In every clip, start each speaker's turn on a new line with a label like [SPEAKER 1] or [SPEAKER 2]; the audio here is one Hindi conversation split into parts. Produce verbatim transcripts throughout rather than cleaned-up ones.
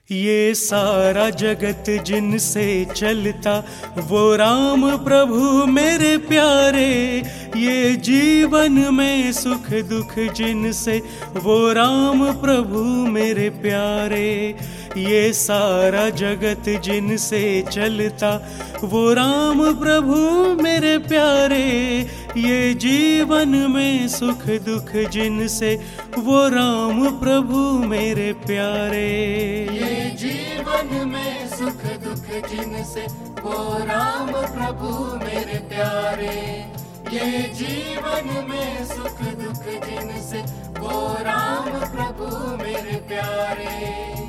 [SPEAKER 1] ये सारा जगत जिनसे चलता वो राम प्रभु मेरे प्यारे। ये जीवन में सुख दुख जिनसे वो राम प्रभु मेरे प्यारे। ये सारा जगत जिनसे चलता वो राम प्रभु मेरे प्यारे। ये जीवन में सुख दुख जिनसे वो राम प्रभु मेरे प्यारे।
[SPEAKER 2] ये जीवन में सुख दुख जिनसे वो राम प्रभु मेरे प्यारे। ये जीवन में सुख दुख जिनसे वो राम प्रभु मेरे प्यारे।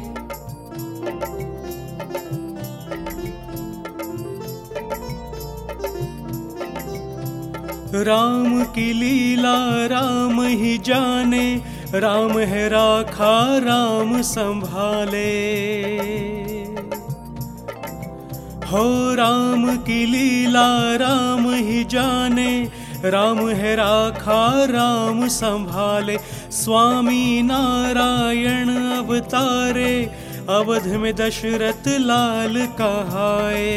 [SPEAKER 1] राम की लीला राम ही जाने, राम है राखा राम संभाले। हो राम की लीला राम ही जाने, राम है राखा राम संभाले। स्वामी नारायण अवतारे, अवध में दशरथ लाल कहाए।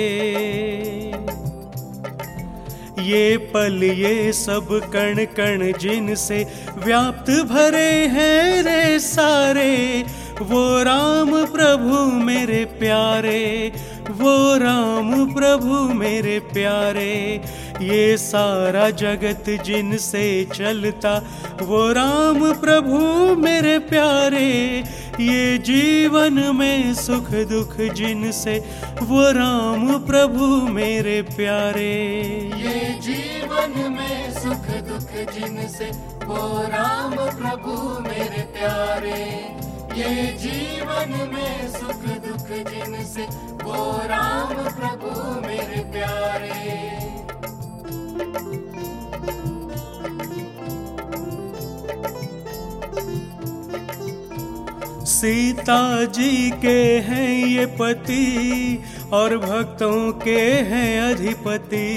[SPEAKER 1] ये पल ये सब कण कण जिनसे व्याप्त भरे हैं रे सारे। वो राम प्रभु मेरे प्यारे, वो राम प्रभु मेरे प्यारे। ये सारा जगत जिनसे चलता वो राम प्रभु मेरे प्यारे। ये जीवन में सुख दुख जिनसे वो राम प्रभु मेरे प्यारे।
[SPEAKER 2] ये जीवन में सुख दुख जिनसे वो राम प्रभु मेरे प्यारे। ये जीवन में सुख दुख जिनसे वो राम प्रभु मेरे प्यारे।
[SPEAKER 1] सीता जी के हैं ये पति और भक्तों के हैं अधिपति।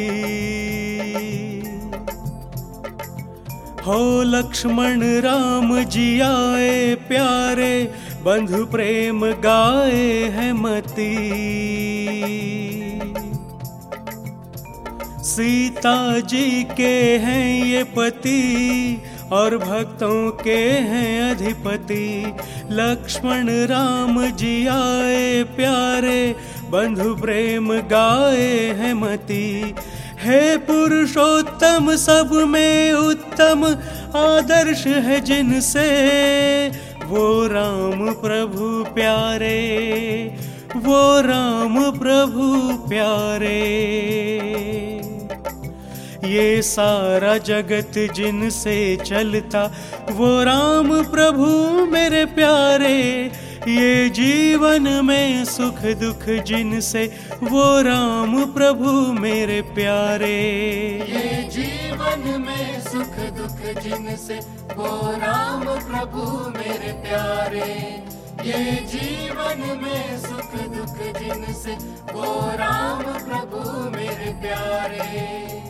[SPEAKER 1] हो लक्ष्मण राम जी आए प्यारे, बंधु प्रेम गाए हैं मती। सीता जी के हैं ये पति और भक्तों के हैं अधिपति। लक्ष्मण राम जी आए प्यारे, बंधु प्रेम गाए हैं मती। हे पुरुषोत्तम सब में उत्तम, आदर्श है जिनसे वो राम प्रभु प्यारे, वो राम प्रभु प्यारे। ये सारा जगत जिनसे चलता वो राम प्रभु मेरे प्यारे। ये जीवन में सुख दुख जिनसे वो राम प्रभु मेरे प्यारे।
[SPEAKER 2] ये जीवन में सुख दुख जिनसे वो राम प्रभु मेरे प्यारे। ये जीवन में सुख दुख जिनसे वो राम प्रभु मेरे प्यारे।